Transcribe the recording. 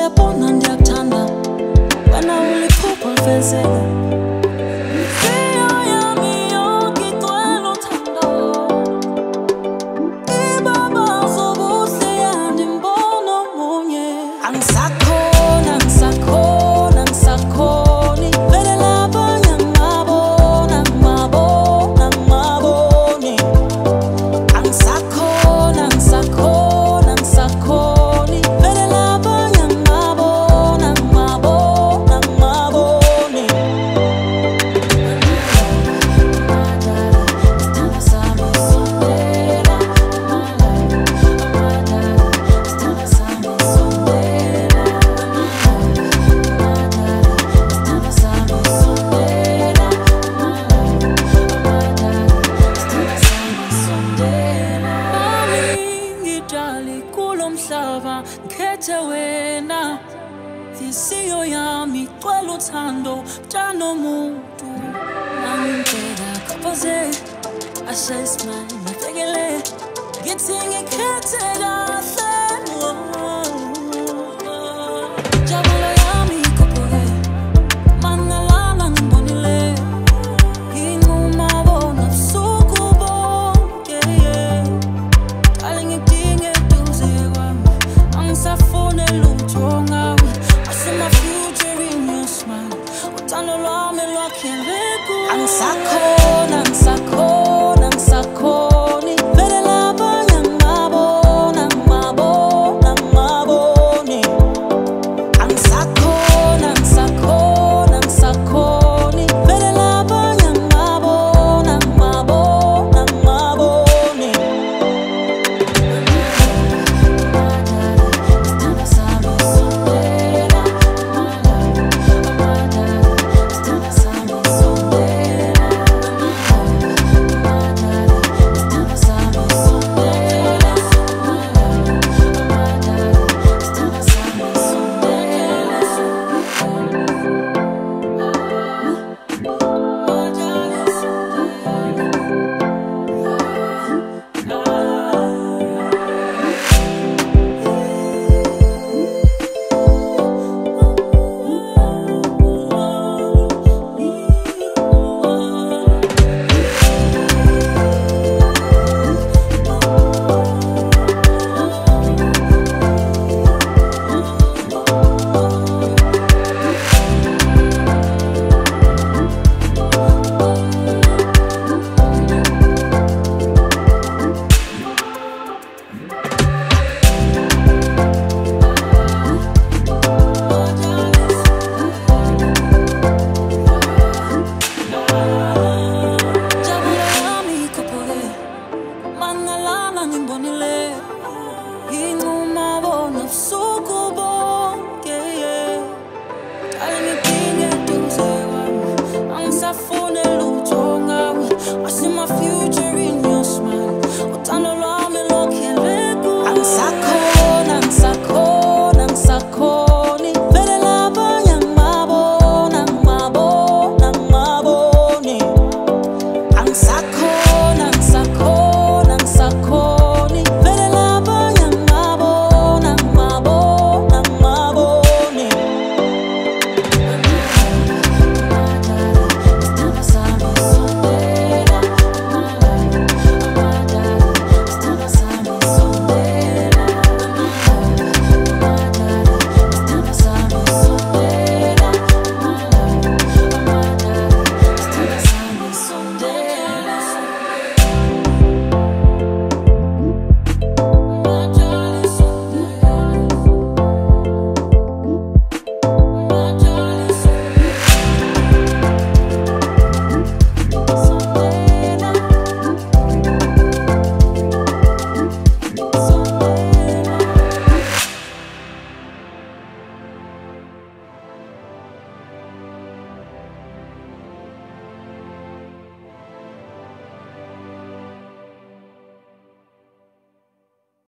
uyabona ndiyakuthanda wena uliphupha lifezeka inhliziyo yami yonke igcwele uthando ibabaza ubuhle yandibona omunye angisakhona vele labanye angibaboni angisakhona vele labanye angibaboni isithando sami sondela isithando sami sondela isithando sami sondela isithando sami sondela nami ngijali kulo mhlaba ngikhethe wena inhliziyo yami igcwele uthando njanomuntu angibheka kaphaze I say smile, ngibhekele ngithi ngikhethe kahle